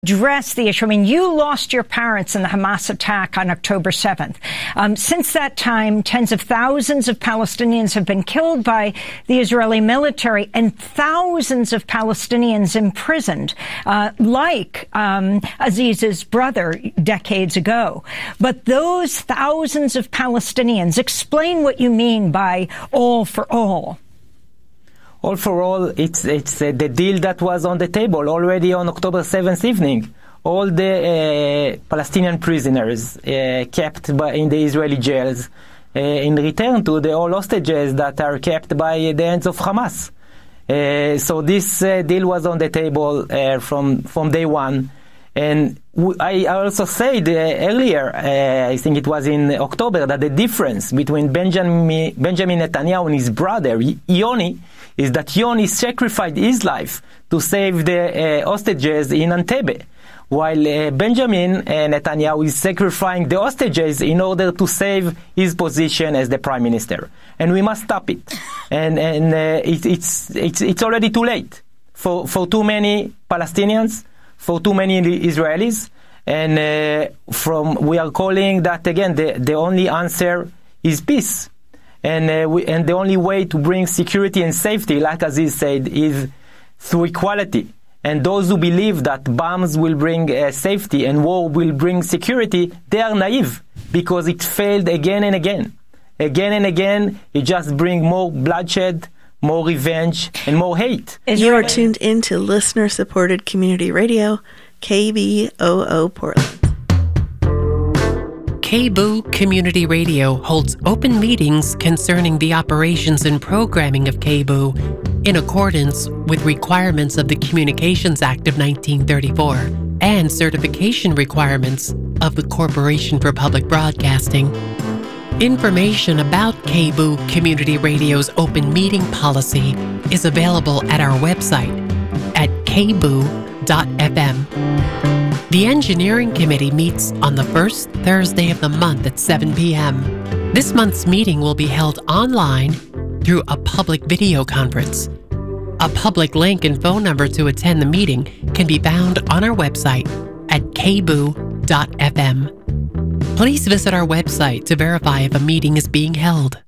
Address the issue. I mean, you lost your parents in the Hamas attack on October 7th. Since that time, tens of thousands of Palestinians have been killed by the Israeli military and thousands of Palestinians imprisoned, like Aziz's brother decades ago. But those thousands of Palestinians, explain what you mean by all for all. All for all, it's the deal that was on the table already on October 7th evening. All the Palestinian prisoners kept in the Israeli jails in return to the all hostages that are kept by the hands of Hamas. So this deal was on the table from day one. And I also said earlier, I think it was in October, that the difference between Benjamin Netanyahu and his brother, Yoni, is that Yoni sacrificed his life to save the hostages in Entebbe, while Benjamin Netanyahu is sacrificing the hostages in order to save his position as the prime minister. And we must stop it. And it's already too late for too many Palestinians, for too many Israelis. And we are calling that, again, the only answer is peace. And the only way to bring security and safety, like Aziz said, is through equality. And those who believe that bombs will bring safety and war will bring security, they are naive, because it failed again and again. Again and again, it just brings more bloodshed, more revenge, and more hate. You are tuned into listener-supported community radio, KBOO Portland. KBOO Community Radio holds open meetings concerning the operations and programming of KBOO in accordance with requirements of the Communications Act of 1934 and certification requirements of the Corporation for Public Broadcasting. Information about KBOO Community Radio's open meeting policy is available at our website at kboo.fm. The Engineering Committee meets on the first Thursday of the month at 7 p.m. This month's meeting will be held online through a public video conference. A public link and phone number to attend the meeting can be found on our website at kboo.fm. Please visit our website to verify if a meeting is being held.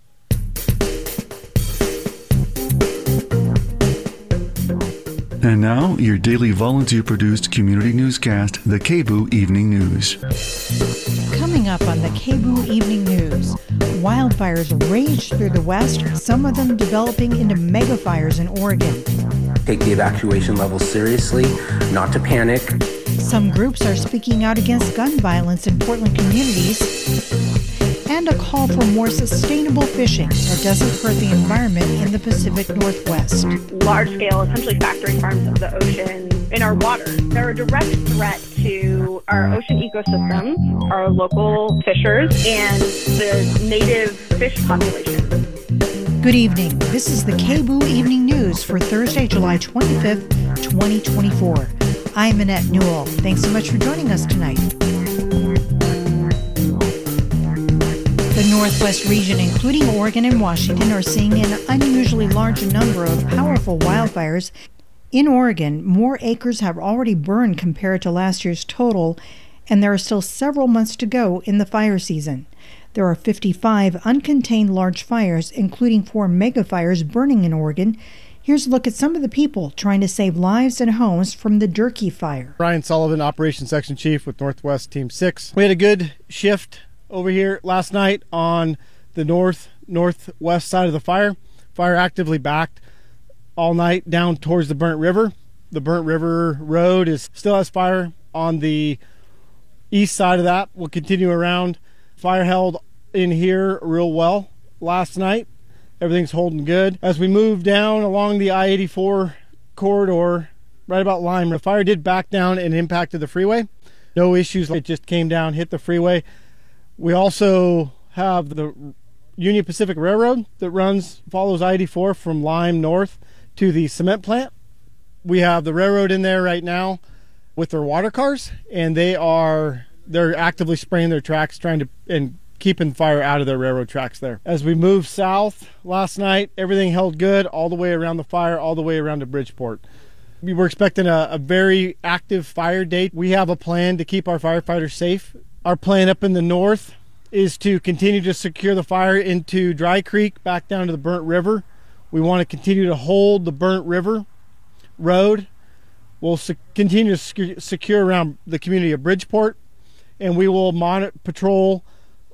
And now, your daily volunteer-produced community newscast, the KBOO Evening News. Coming up on the KBOO Evening News, wildfires rage through the West, some of them developing into megafires in Oregon. Take the evacuation levels seriously, not to panic. Some groups are speaking out against gun violence in Portland communities. And a call for more sustainable fishing that doesn't hurt the environment in the Pacific Northwest. Large-scale, essentially factory farms of the ocean in our water. They're a direct threat to our ocean ecosystem, our local fishers, and the native fish population. Good evening. This is the KBOO Evening News for Thursday, July 25th, 2024. I'm Annette Newell. Thanks so much for joining us tonight. The Northwest region, including Oregon and Washington, are seeing an unusually large number of powerful wildfires. In Oregon, more acres have already burned compared to last year's total, and there are still several months to go in the fire season. There are 55 uncontained large fires, including 4 megafires burning in Oregon. Here's a look at some of the people trying to save lives and homes from the Durkee fire. Ryan Sullivan, Operations Section Chief with Northwest Team 6. We had a good shift over here last night on the northwest side of the fire. Fire actively backed all night down towards the Burnt River. The Burnt River Road still has fire on the east side of that. We'll continue around. Fire held in here real well last night. Everything's holding good. As we move down along the I-84 corridor, right about Lime, the fire did back down and impacted the freeway. No issues. It just came down, hit the freeway. We also have the Union Pacific Railroad that follows I-84 from Lime north to the cement plant. We have the railroad in there right now with their water cars, and they're actively spraying their tracks, and keeping fire out of their railroad tracks there. As we move south last night, everything held good all the way around the fire, all the way around to Bridgeport. We were expecting a very active fire day. We have a plan to keep our firefighters safe. Our plan up in the north is to continue to secure the fire into Dry Creek back down to the Burnt River. We want to continue to hold the Burnt River Road. We'll continue to secure around the community of Bridgeport, and we will patrol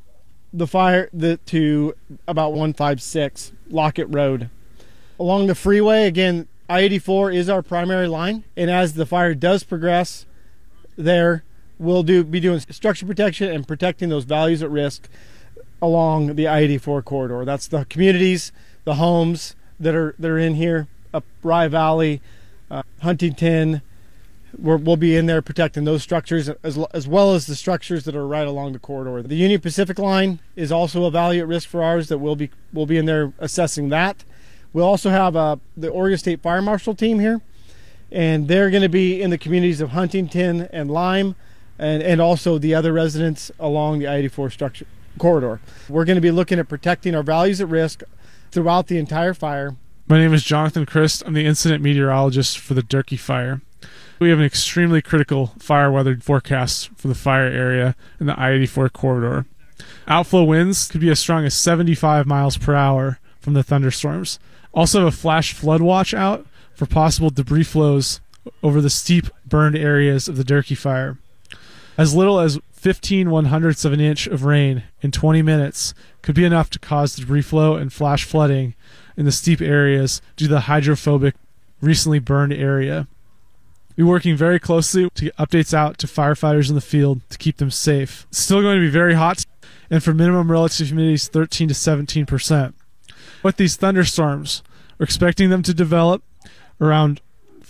the fire to about 156 Lockett Road. Along the freeway, again, I-84 is our primary line, and as the fire does progress there, we'll be doing structure protection and protecting those values at risk along the I-84 corridor. That's the communities, the homes that are in here, up Rye Valley, Huntington. We'll be in there protecting those structures as well as the structures that are right along the corridor. The Union Pacific line is also a value at risk for ours that we'll be in there assessing that. We'll also have the Oregon State Fire Marshal team here, and they're going to be in the communities of Huntington and Lime, and also the other residents along the I-84 structure corridor. We're going to be looking at protecting our values at risk throughout the entire fire. My name is Jonathan Christ. I'm the incident meteorologist for the Durkee Fire. We have an extremely critical fire weather forecast for the fire area in the I-84 corridor. Outflow winds could be as strong as 75 miles per hour from the thunderstorms. Also have a flash flood watch out for possible debris flows over the steep burned areas of the Durkee Fire. As little as 15/100ths of an inch of rain in 20 minutes could be enough to cause debris flow and flash flooding in the steep areas due to the hydrophobic, recently burned area. We're working very closely to get updates out to firefighters in the field to keep them safe. It's still going to be very hot, and for minimum relative humidity 13 to 17%. With these thunderstorms, we're expecting them to develop around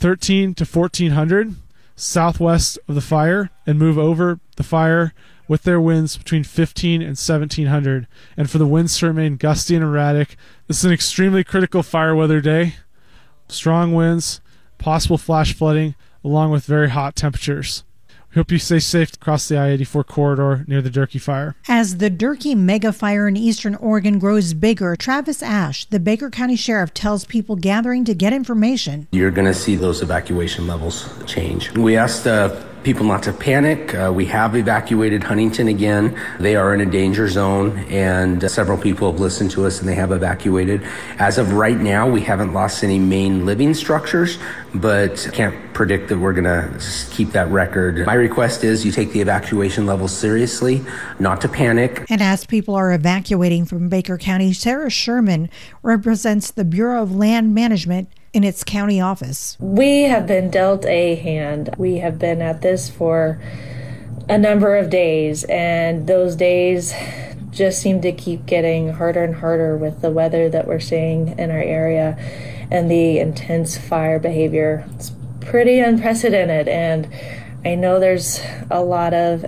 13 to 1400 southwest of the fire and move over the fire with their winds between 15 and 1700, and for the winds to remain gusty and erratic. This is an extremely critical fire weather day. Strong winds, possible flash flooding, along with very hot temperatures. We hope you stay safe across the I-84 corridor near the Durkee Fire. As the Durkee mega fire in eastern Oregon grows bigger, Travis Ash, the Baker County Sheriff, tells people gathering to get information. You're going to see those evacuation levels change. We asked people not to panic. We have evacuated Huntington again. They are in a danger zone, and several people have listened to us and they have evacuated. As of right now, we haven't lost any main living structures, but can't predict that we're going to keep that record. My request is you take the evacuation levels seriously, not to panic. And as people are evacuating from Baker County, Sarah Sherman represents the Bureau of Land Management in its county office. We have been dealt a hand. We have been at this for a number of days, and those days just seem to keep getting harder and harder with the weather that we're seeing in our area and the intense fire behavior. It's pretty unprecedented, and I know there's a lot of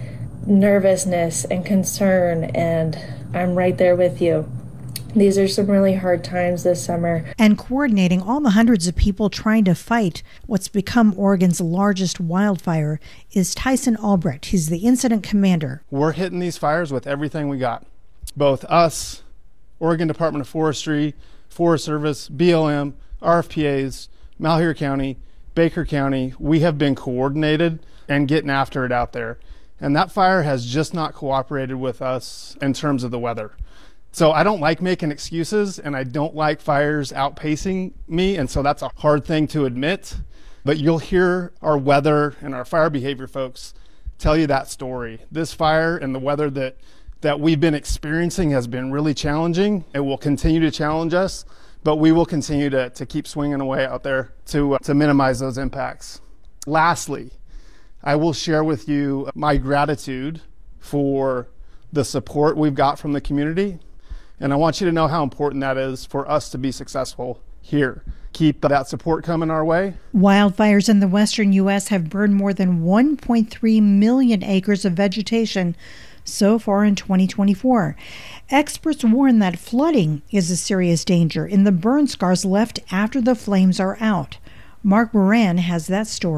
nervousness and concern, and I'm right there with you. These are some really hard times this summer. And coordinating all the hundreds of people trying to fight what's become Oregon's largest wildfire is Tyson Albrecht. He's the incident commander. We're hitting these fires with everything we got. Both us, Oregon Department of Forestry, Forest Service, BLM, RFPAs, Malheur County, Baker County. We have been coordinated and getting after it out there. And that fire has just not cooperated with us in terms of the weather. So I don't like making excuses, and I don't like fires outpacing me, and so that's a hard thing to admit. But you'll hear our weather and our fire behavior folks tell you that story. This fire and the weather that we've been experiencing has been really challenging. It will continue to challenge us, but we will continue to keep swinging away out there to minimize those impacts. Lastly, I will share with you my gratitude for the support we've got from the community. And I want you to know how important that is for us to be successful here. Keep that support coming our way. Wildfires in the western U.S. have burned more than 1.3 million acres of vegetation so far in 2024. Experts warn that flooding is a serious danger in the burn scars left after the flames are out. Mark Moran has that story.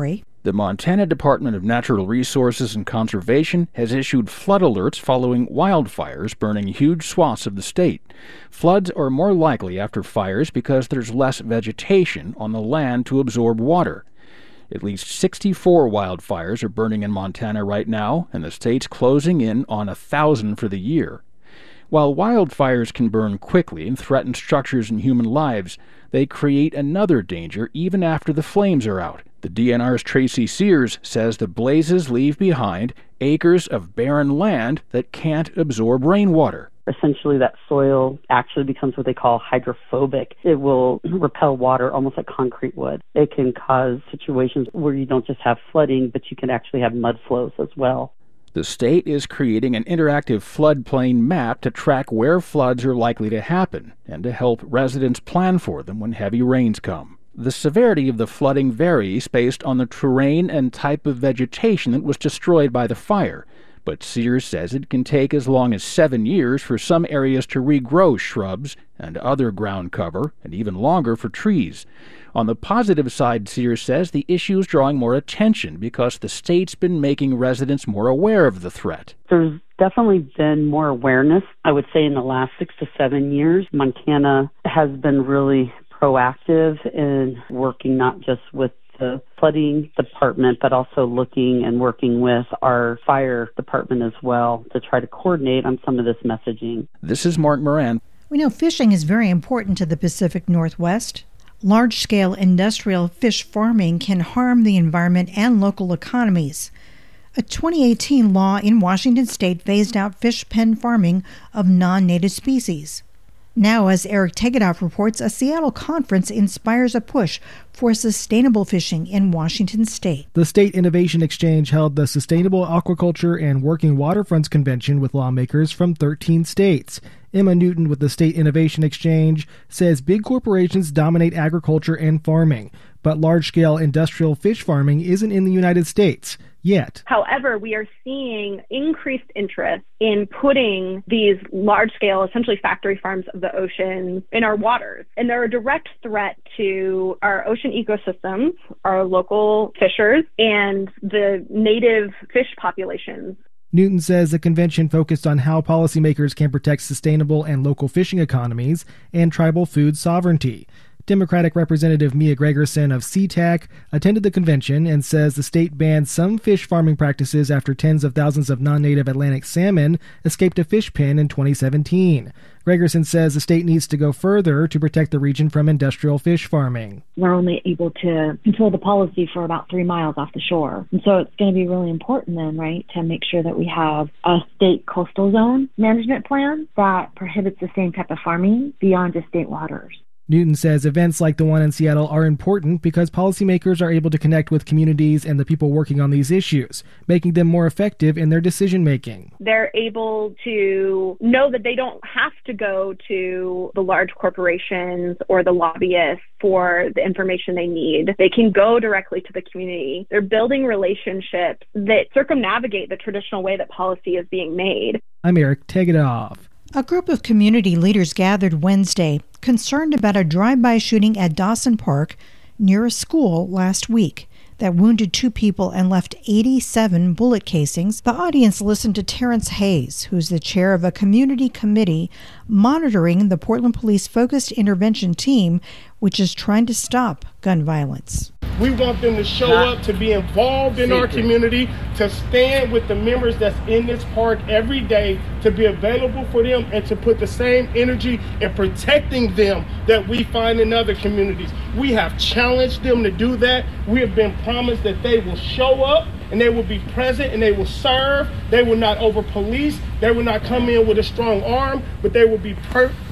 The Montana Department of Natural Resources and Conservation has issued flood alerts following wildfires burning huge swaths of the state. Floods are more likely after fires because there's less vegetation on the land to absorb water. At least 64 wildfires are burning in Montana right now, and the state's closing in on 1,000 for the year. While wildfires can burn quickly and threaten structures and human lives, they create another danger even after the flames are out. The DNR's Tracy Sears says the blazes leave behind acres of barren land that can't absorb rainwater. Essentially, that soil actually becomes what they call hydrophobic. It will repel water almost like concrete would. It can cause situations where you don't just have flooding, but you can actually have mud flows as well. The state is creating an interactive floodplain map to track where floods are likely to happen and to help residents plan for them when heavy rains come. The severity of the flooding varies based on the terrain and type of vegetation that was destroyed by the fire, but Sears says it can take as long as 7 years for some areas to regrow shrubs and other ground cover, and even longer for trees. On the positive side, Sears says the issue is drawing more attention because the state's been making residents more aware of the threat. There's definitely been more awareness. I would say in the last 6 to 7 years, Montana has been really proactive in working not just with the flooding department, but also looking and working with our fire department as well to try to coordinate on some of this messaging. This is Mark Moran. We know fishing is very important to the Pacific Northwest. Large-scale industrial fish farming can harm the environment and local economies. A 2018 law in Washington state phased out fish pen farming of non-native species. Now, as Eric Tegedoff reports, a Seattle conference inspires a push for sustainable fishing in Washington state. The State Innovation Exchange held the Sustainable Aquaculture and Working Waterfronts Convention with lawmakers from 13 states. Emma Newton with the State Innovation Exchange says big corporations dominate agriculture and farming, but large-scale industrial fish farming isn't in the United States yet. However, we are seeing increased interest in putting these large-scale, essentially factory farms of the ocean in our waters. And they're a direct threat to our ocean ecosystems, our local fishers, and the native fish populations. Newton says the convention focused on how policymakers can protect sustainable and local fishing economies and tribal food sovereignty. Democratic Representative Mia Gregerson of SeaTac attended the convention and says the state banned some fish farming practices after tens of thousands of non-native Atlantic salmon escaped a fish pen in 2017. Gregerson says the state needs to go further to protect the region from industrial fish farming. We're only able to control the policy for about 3 miles off the shore. And so it's going to be really important then, right, to make sure that we have a state coastal zone management plan that prohibits the same type of farming beyond just state waters. Newton says events like the one in Seattle are important because policymakers are able to connect with communities and the people working on these issues, making them more effective in their decision-making. They're able to know that they don't have to go to the large corporations or the lobbyists for the information they need. They can go directly to the community. They're building relationships that circumnavigate the traditional way that policy is being made. I'm Eric Tegedoff. A group of community leaders gathered Wednesday, concerned about a drive-by shooting at Dawson Park near a school last week that wounded 2 people and left 87 bullet casings. The audience listened to Terrence Hayes, who's the chair of a community committee monitoring the Portland Police Focused Intervention Team, which is trying to stop gun violence. We want them to show up, to be involved in our community, to stand with the members that's in this park every day, to be available for them, and to put the same energy in protecting them that we find in other communities. We have challenged them to do that. We have been promised that they will show up and they will be present and they will serve. They will not over-police. They will not come in with a strong arm, but they will be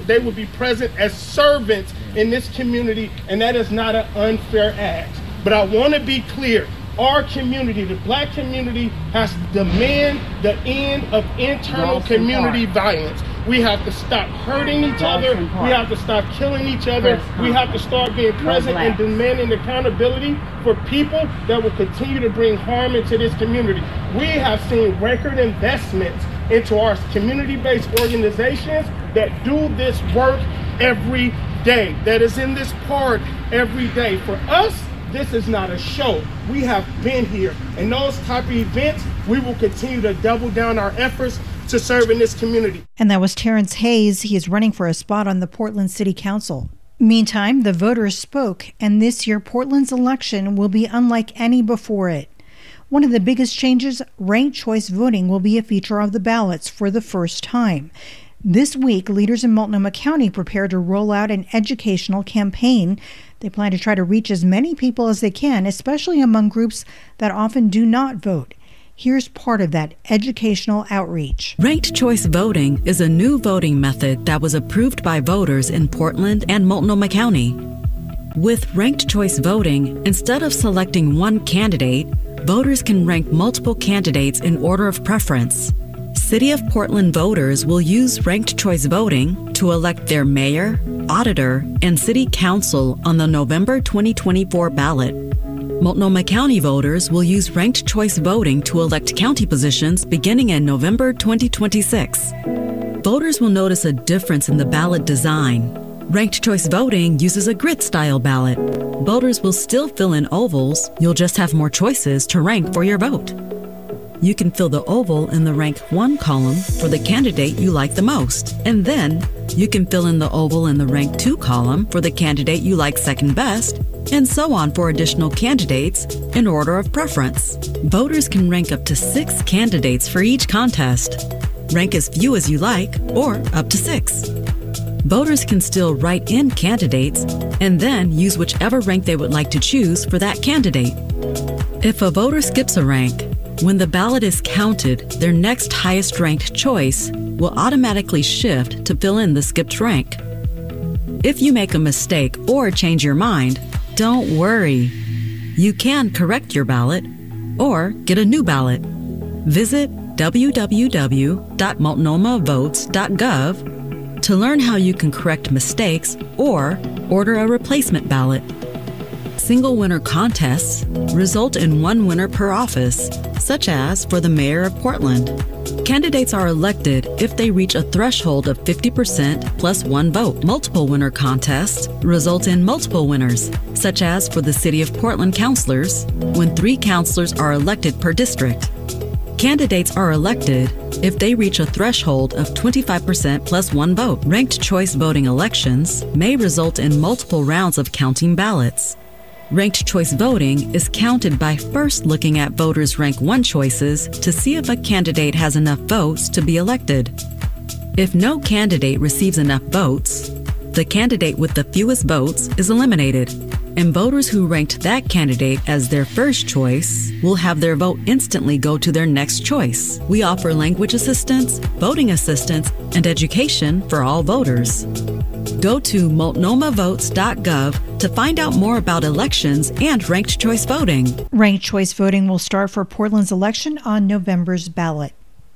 present as servants in this community, and that is not an unfair act. But I want to be clear. Our community, the black community, has to demand the end of internal community violence. We have to stop hurting each other. We have to stop killing each other. We have to start being present and demanding accountability for people that will continue to bring harm into this community. We have seen record investments into our community-based organizations that do this work every day, that is in this park every day. For us, This is not a show. We have been here. And those type of events, we will continue to double down our efforts to serve in this community. And that was Terrence Hayes. He is running for a spot on the Portland City Council. Meantime, the voters spoke, and this year Portland's election will be unlike any before it. One of the biggest changes, ranked choice voting, will be a feature of the ballots for the first time. This week, leaders in Multnomah County prepare to roll out an educational campaign. They plan to try to reach as many people as they can, especially among groups that often do not vote. Here's part of that educational outreach. Ranked choice voting is a new voting method that was approved by voters in Portland and Multnomah County. With ranked choice voting, instead of selecting one candidate, voters can rank multiple candidates in order of preference. City of Portland voters will use ranked choice voting to elect their mayor, auditor, and city council on the November 2024 ballot. Multnomah County voters will use ranked choice voting to elect county positions beginning in November 2026. Voters will notice a difference in the ballot design. Ranked choice voting uses a grid-style ballot. Voters will still fill in ovals, you'll just have more choices to rank for your vote. You can fill the oval in the rank 1 column for the candidate you like the most, and then you can fill in the oval in the rank 2 column for the candidate you like second best, and so on for additional candidates in order of preference. Voters can rank up to 6 candidates for each contest. Rank as few as you like, or up to 6. Voters can still write in candidates and then use whichever rank they would like to choose for that candidate. If a voter skips a rank, when the ballot is counted, their next highest ranked choice will automatically shift to fill in the skipped rank. If you make a mistake or change your mind, don't worry. You can correct your ballot or get a new ballot. Visit www.multnomahvotes.gov to learn how you can correct mistakes or order a replacement ballot. Single winner contests result in one winner per office, such as for the mayor of Portland. Candidates are elected if they reach a threshold of 50% plus one vote. Multiple winner contests result in multiple winners, such as for the City of Portland councilors, when 3 councilors are elected per district. Candidates are elected if they reach a threshold of 25% plus one vote. Ranked choice voting elections may result in multiple rounds of counting ballots. Ranked choice voting is counted by first looking at voters' rank 1 choices to see if a candidate has enough votes to be elected. If no candidate receives enough votes, the candidate with the fewest votes is eliminated, and voters who ranked that candidate as their first choice will have their vote instantly go to their next choice. We offer language assistance, voting assistance, and education for all voters. Go to multnomahvotes.gov to find out more about elections and ranked choice voting. Ranked choice voting will start for Portland's election on November's ballot.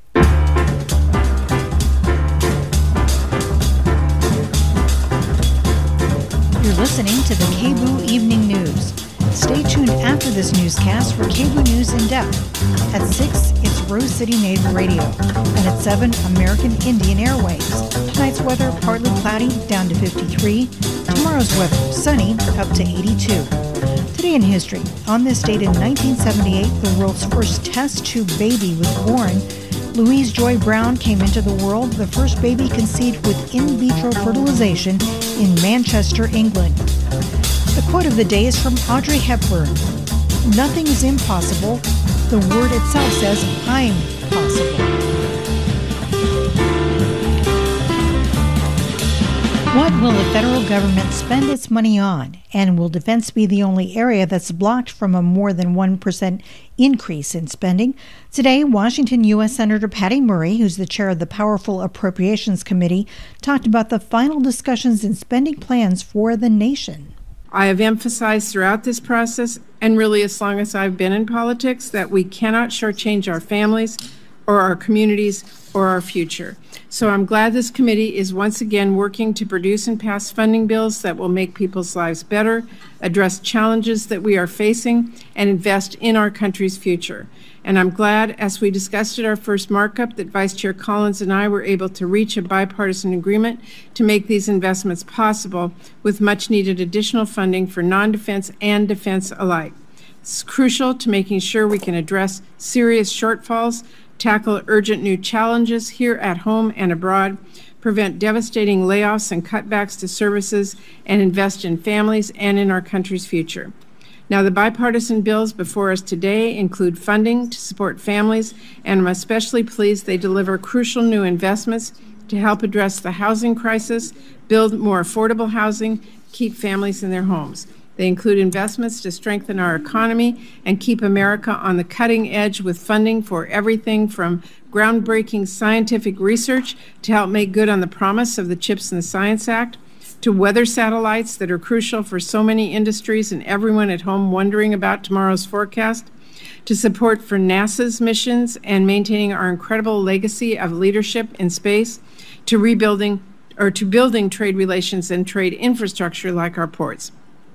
You're listening to the KBOO Evening News. Stay tuned after this newscast for KBOO News in Depth. At 6, it's Rose City Native Radio. And at 7, American Indian Airways. Tonight's weather, partly cloudy, down to 53. Tomorrow's weather, sunny, up to 82. Today in history, on this date in 1978, the world's first test tube baby was born. Louise Joy Brown came into the world, the first baby conceived with in vitro fertilization in Manchester, England. The quote of the day is from Audrey Hepburn. Nothing is impossible. The word itself says, I'm possible. What will the federal government spend its money on? And will defense be the only area that's blocked from a more than 1% increase in spending? Today, Washington U.S. Senator Patty Murray, who's the chair of the Powerful Appropriations Committee, talked about the final discussions and spending plans for the nation. I have emphasized throughout this process, and really as long as I've been in politics, that we cannot shortchange our families or our communities or our future. So I'm glad this committee is once again working to produce and pass funding bills that will make people's lives better, address challenges that we are facing, and invest in our country's future. And I'm glad, as we discussed at our first markup, that Vice Chair Collins and I were able to reach a bipartisan agreement to make these investments possible with much needed additional funding for non-defense and defense alike. It's crucial to making sure we can address serious shortfalls, tackle urgent new challenges here at home and abroad, prevent devastating layoffs and cutbacks to services, and invest in families and in our country's future. Now, the bipartisan bills before us today include funding to support families, and I'm especially pleased they deliver crucial new investments to help address the housing crisis, build more affordable housing, keep families in their homes. They include investments to strengthen our economy and keep America on the cutting edge with funding for everything from groundbreaking scientific research to help make good on the promise of the CHIPS and Science Act, to weather satellites that are crucial for so many industries and everyone at home wondering about tomorrow's forecast, to support for NASA's missions and maintaining our incredible legacy of leadership in space, to building trade relations and trade infrastructure like our ports.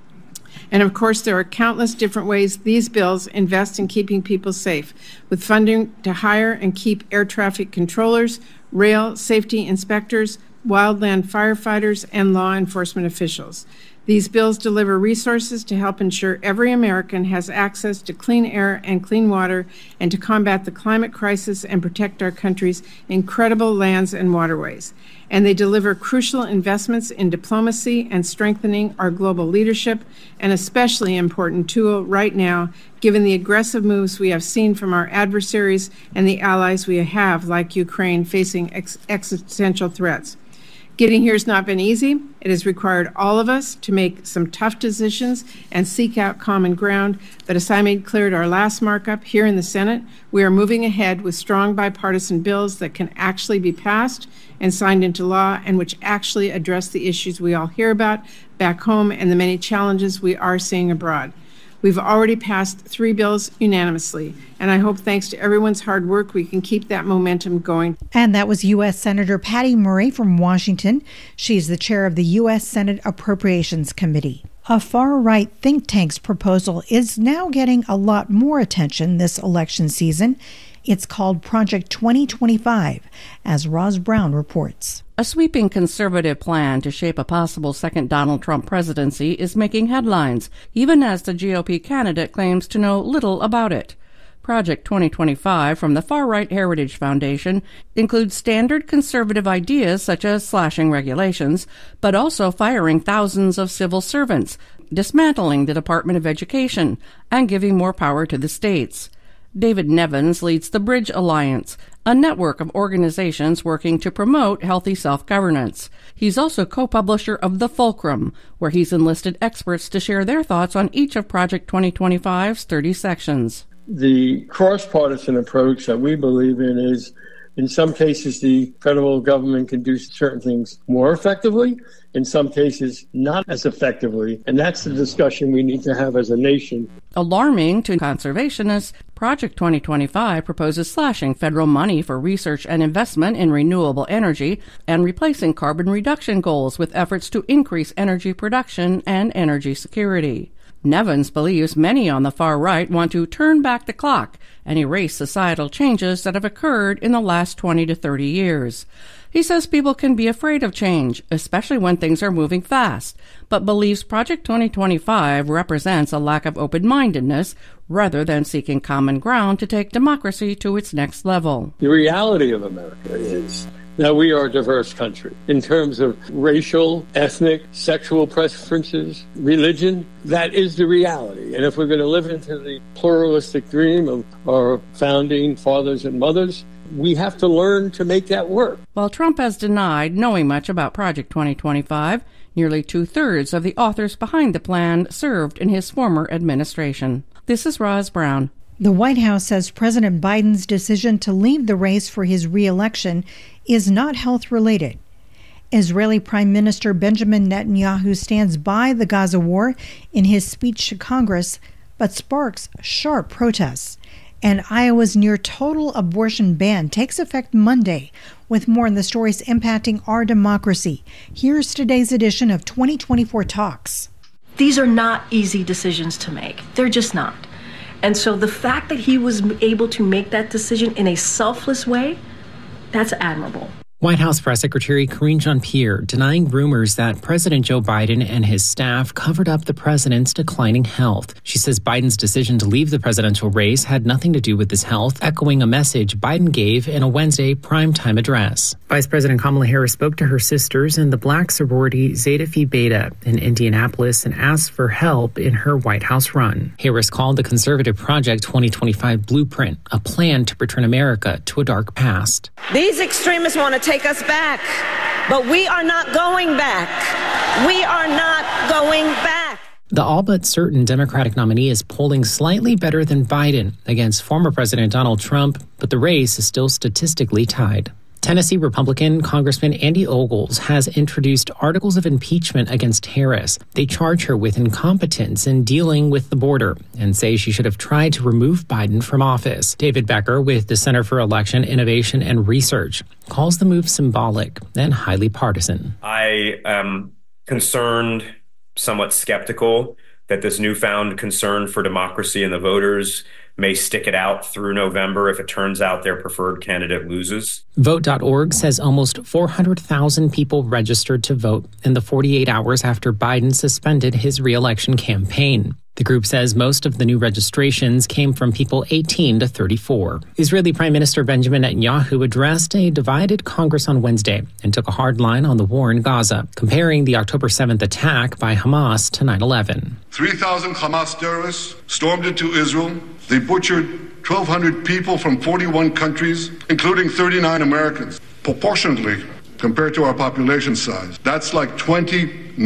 And of course, there are countless different ways these bills invest in keeping people safe, with funding to hire and keep air traffic controllers, rail safety inspectors, wildland firefighters, and law enforcement officials. These bills deliver resources to help ensure every American has access to clean air and clean water, and to combat the climate crisis and protect our country's incredible lands and waterways. And they deliver crucial investments in diplomacy and strengthening our global leadership, an especially important tool right now, given the aggressive moves we have seen from our adversaries and the allies we have, like Ukraine, facing existential threats. Getting here has not been easy. It has required all of us to make some tough decisions and seek out common ground. But as I made clear at our last markup here in the Senate, we are moving ahead with strong bipartisan bills that can actually be passed and signed into law, and which actually address the issues we all hear about back home and the many challenges we are seeing abroad. We've already passed 3 bills unanimously, and I hope thanks to everyone's hard work, we can keep that momentum going. And that was U.S. Senator Patty Murray from Washington. She's the chair of the U.S. Senate Appropriations Committee. A far-right think tank's proposal is now getting a lot more attention this election season. It's called Project 2025, as Roz Brown reports. A sweeping conservative plan to shape a possible second Donald Trump presidency is making headlines, even as the GOP candidate claims to know little about it. Project 2025 from the far-right Heritage Foundation includes standard conservative ideas such as slashing regulations, but also firing thousands of civil servants, dismantling the Department of Education, and giving more power to the states. David Nevins leads the Bridge Alliance, a network of organizations working to promote healthy self-governance. He's also co-publisher of The Fulcrum, where he's enlisted experts to share their thoughts on each of Project 2025's 30 sections. The cross-partisan approach that we believe in is, in some cases, the federal government can do certain things more effectively, in some cases not as effectively, and that's the discussion we need to have as a nation. Alarming to conservationists, Project 2025 proposes slashing federal money for research and investment in renewable energy and replacing carbon reduction goals with efforts to increase energy production and energy security. Nevins believes many on the far right want to turn back the clock and erase societal changes that have occurred in the last 20 to 30 years. He says people can be afraid of change, especially when things are moving fast, but believes Project 2025 represents a lack of open-mindedness rather than seeking common ground to take democracy to its next level. The reality of America is that we are a diverse country in terms of racial, ethnic, sexual preferences, religion. That is the reality. And if we're going to live into the pluralistic dream of our founding fathers and mothers, we have to learn to make that work. While Trump has denied knowing much about Project 2025, nearly 2/3 of the authors behind the plan served in his former administration. This is Roz Brown. The White House says President Biden's decision to leave the race for his re-election is not health-related. Israeli Prime Minister Benjamin Netanyahu stands by the Gaza war in his speech to Congress, but sparks sharp protests. And Iowa's near-total abortion ban takes effect Monday, with more on the stories impacting our democracy. Here's today's edition of 2024 Talks. These are not easy decisions to make. They're just not. And so the fact that he was able to make that decision in a selfless way, that's admirable. White House Press Secretary Karine Jean-Pierre denying rumors that President Joe Biden and his staff covered up the president's declining health. She says Biden's decision to leave the presidential race had nothing to do with his health, echoing a message Biden gave in a Wednesday primetime address. Vice President Kamala Harris spoke to her sisters in the black sorority Zeta Phi Beta in Indianapolis and asked for help in her White House run. Harris called the conservative Project 2025 blueprint a plan to return America to a dark past. These extremists want to take us back, but we are not going back. We are not going back. The all but certain Democratic nominee is polling slightly better than Biden against former President Donald Trump, but the race is still statistically tied. Tennessee Republican Congressman Andy Ogles has introduced articles of impeachment against Harris. They charge her with incompetence in dealing with the border and say she should have tried to remove Biden from office. David Becker with the Center for Election Innovation and Research calls the move symbolic and highly partisan. I am concerned, somewhat skeptical, that this newfound concern for democracy and the voters may stick it out through November if it turns out their preferred candidate loses. Vote.org says almost 400,000 people registered to vote in the 48 hours after Biden suspended his re-election campaign. The group says most of the new registrations came from people 18 to 34. Israeli Prime Minister Benjamin Netanyahu addressed a divided Congress on Wednesday and took a hard line on the war in Gaza, comparing the October 7th attack by Hamas to 9/11. 3,000 Hamas terrorists stormed into Israel. They butchered 1,200 people from 41 countries, including 39 Americans. Proportionately, compared to our population size, that's like 20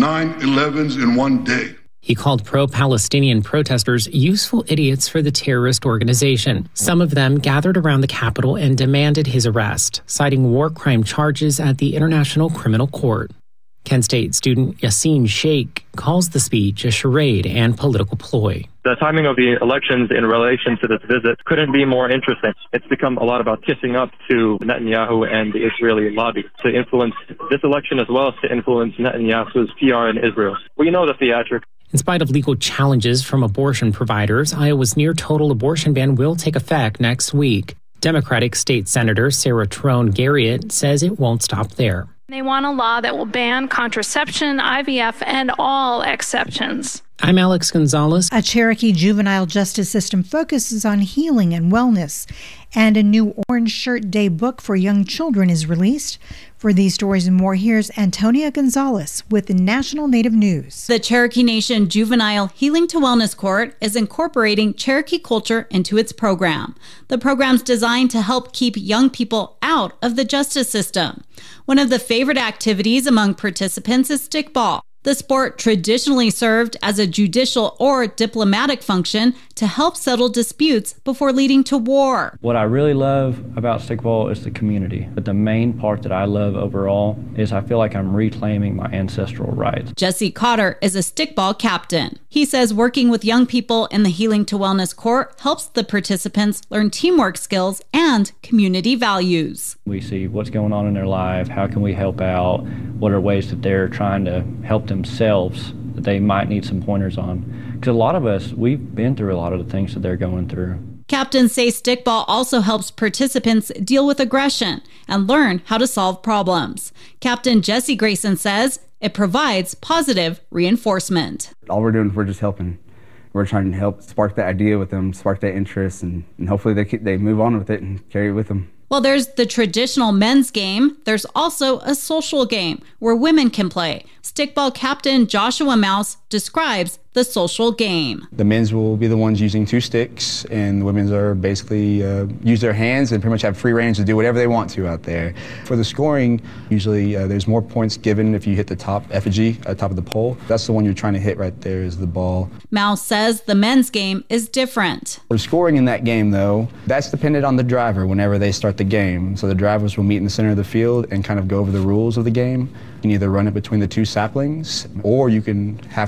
9/11s in one day. He called pro-Palestinian protesters useful idiots for the terrorist organization. Some of them gathered around the Capitol and demanded his arrest, citing war crime charges at the International Criminal Court. Kent State student Yassine Sheikh calls the speech a charade and political ploy. The timing of the elections in relation to this visit couldn't be more interesting. It's become a lot about kissing up to Netanyahu and the Israeli lobby to influence this election as well as to influence Netanyahu's PR in Israel. We know the theatrics. In spite of legal challenges from abortion providers, Iowa's near-total abortion ban will take effect next week. Democratic State Senator Sarah Trone Garriott says it won't stop there. They want a law that will ban contraception, IVF, and all exceptions. I'm Alex Gonzalez. A Cherokee juvenile justice system focuses on healing and wellness, and a new Orange Shirt Day book for young children is released. For these stories and more, here's Antonia Gonzalez with the National Native News. The Cherokee Nation Juvenile Healing to Wellness Court is incorporating Cherokee culture into its program. The program's designed to help keep young people out of the justice system. One of the favorite activities among participants is stickball. The sport traditionally served as a judicial or diplomatic function to help settle disputes before leading to war. What I really love about stickball is the community, but the main part that I love overall is I feel like I'm reclaiming my ancestral rights. Jesse Cotter is a stickball captain. He says working with young people in the Healing to Wellness Court helps the participants learn teamwork skills and community values. We see what's going on in their life, how can we help out, what are ways that they're trying to help themselves that they might need some pointers on. Because a lot of us, we've been through a lot of the things that they're going through. Captains say stickball also helps participants deal with aggression and learn how to solve problems. Captain Jesse Grayson says it provides positive reinforcement. All we're doing is we're just helping. We're trying to help spark that idea with them, spark that interest, and hopefully they move on with it and carry it with them. While there's the traditional men's game, there's also a social game where women can play. Stickball captain Joshua Mouse describes the social game. The men's will be the ones using 2 sticks, and the women's are basically use their hands and pretty much have free range to do whatever they want to out there. For the scoring, usually there's more points given if you hit the top effigy, top of the pole. That's the one you're trying to hit right there is the ball. Mouse says the men's game is different. For scoring in that game, though, that's dependent on the driver whenever they start the game. So the drivers will meet in the center of the field and kind of go over the rules of the game. You can either run it between the 2 saplings, or you can have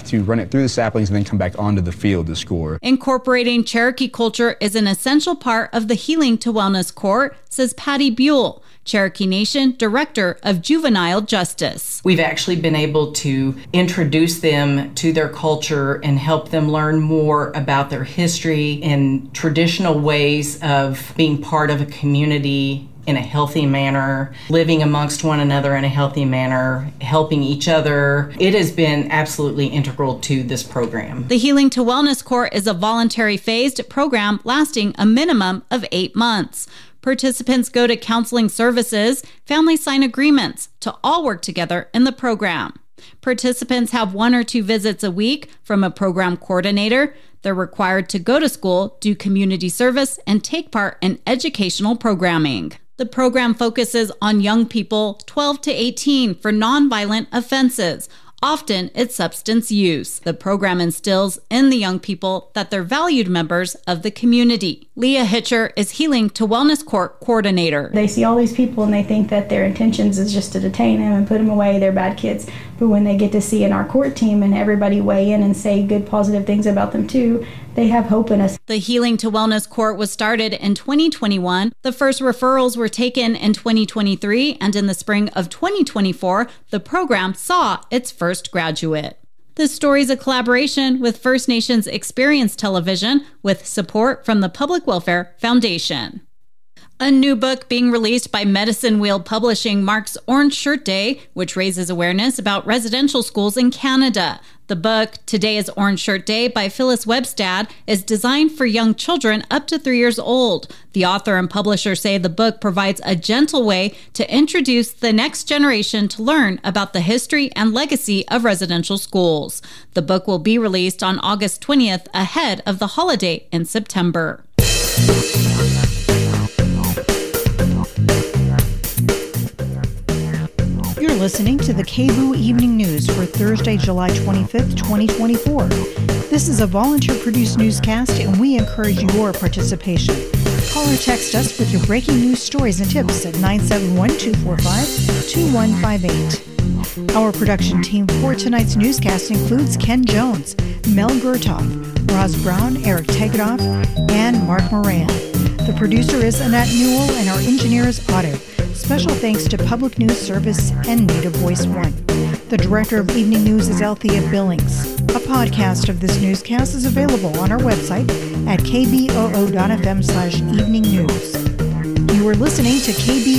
to run it through the saplings and then come back onto the field to score. Incorporating Cherokee culture is an essential part of the Healing to Wellness Court, says Patty Buell, Cherokee Nation Director of Juvenile Justice. We've actually been able to introduce them to their culture and help them learn more about their history and traditional ways of being part of a community in a healthy manner, living amongst one another in a healthy manner, helping each other. It has been absolutely integral to this program. The Healing to Wellness Court is a voluntary phased program lasting a minimum of 8 months. Participants go to counseling services, families sign agreements to all work together in the program. Participants have 1 or 2 visits a week from a program coordinator. They're required to go to school, do community service, and take part in educational programming. The program focuses on young people 12 to 18 for nonviolent offenses. Often it's substance use. The program instills in the young people that they're valued members of the community. Leah Hitcher is Healing to Wellness Court Coordinator. They see all these people and they think that their intentions is just to detain them and put them away, they're bad kids. But when they get to see in our court team and everybody weigh in and say good positive things about them too, they have hope in us. The Healing to Wellness Court was started in 2021. The first referrals were taken in 2023, and in the spring of 2024, the program saw its first graduate. This story is a collaboration with First Nations Experience Television with support from the Public Welfare Foundation. A new book being released by Medicine Wheel Publishing marks Orange Shirt Day, which raises awareness about residential schools in Canada. The book, Today is Orange Shirt Day by Phyllis Webstad, is designed for young children up to 3 years old. The author and publisher say the book provides a gentle way to introduce the next generation to learn about the history and legacy of residential schools. The book will be released on August 20th ahead of the holiday in September. You're listening to the KBOO Evening News for Thursday, July 25th, 2024. This is a volunteer-produced newscast, and we encourage your participation. Call or text us with your breaking news stories and tips at 971-245-2158. Our production team for tonight's newscast includes Ken Jones, Mel Gertoff, Roz Brown, Eric Tegedoff, and Mark Moran. The producer is Annette Newell, and our engineer is Otto. Special thanks to Public News Service and Native Voice One. The director of Evening News is Althea Billings. A podcast of this newscast is available on our website at kboo.fm/eveningnews. You are listening to KBOO